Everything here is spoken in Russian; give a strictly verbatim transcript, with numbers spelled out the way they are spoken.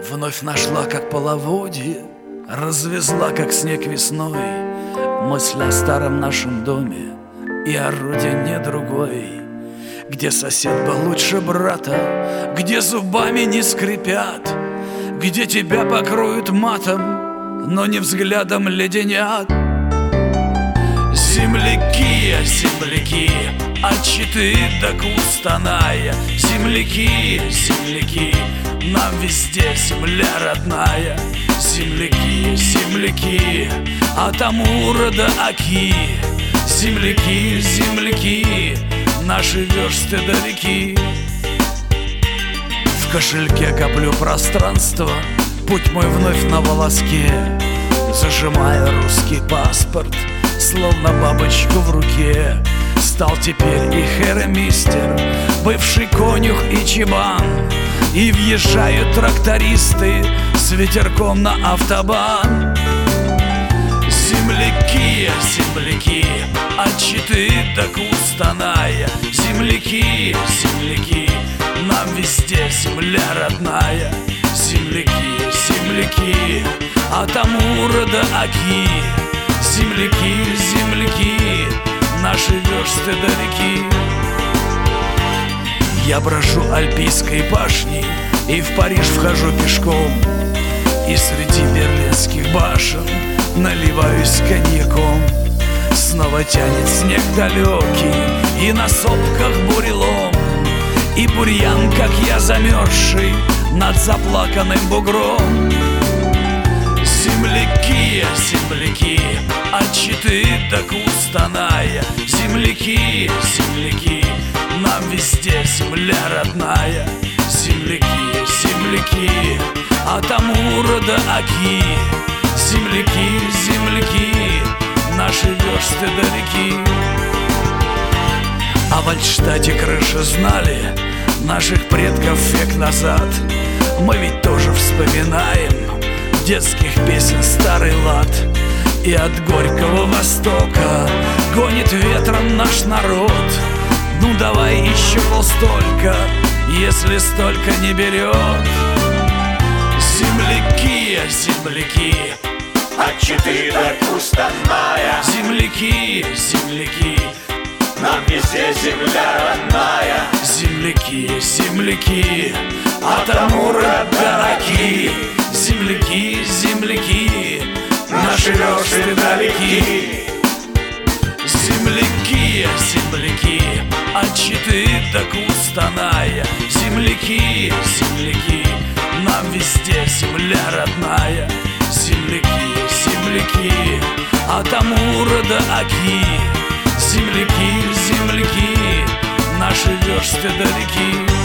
Вновь нашла, как половодье, развезла, как снег весной, мысль о старом нашем доме и о родине другой, где сосед был лучше брата, где зубами не скрипят, где тебя покроют матом, но не взглядом леденят. Земляки, земляки, от Читы до Кустаная, земляки, земляки, нам везде земля родная. Земляки, земляки, от Амура до Оки, земляки, земляки, наши версты далеки. В кошельке коплю пространство, путь мой вновь на волоске, зажимая русский паспорт, словно бабочку в руке. Стал теперь и херемистер, бывший конюх и чебан, и въезжают трактористы с ветерком на автобан. Земляки, земляки, от Читы до Кустаная, земляки, земляки, нам везде земля родная. Земляки, земляки, от Амура до Оки, земляки, земляки, наши версты далеки. Я брожу альпийской башней и в Париж вхожу пешком, и среди берлинских башен наливаюсь коньяком. Снова тянет снег далекий, и на сопках бурелом, и бурьян, как я замерзший, над заплаканным бугром. Земляки, земляки, от Читы до Кустаная, земляки, земляки, нам везде земля родная. Земляки, земляки, от Амура до Оки, земляки, земляки, наши версты далеки. А в Альтштадте крыши знали наших предков век назад. Мы ведь тоже вспоминаем детских песен старый лад. И от горького Востока гонит ветром наш народ. Ну давай еще полстолько, если столько не берет. Земляки, земляки, от Читы до Кустаная, земляки, земляки, нам везде земля родная. земляки, земляки, от Амура до Оки, земляки, земляки, наши версты далеки. Земляки, земляки, от Читы до Кустаная, земляки, земляки, нам везде земля родная. Земляки, земляки, от Амура до Оки, земляки, земляки, наши версты далеки.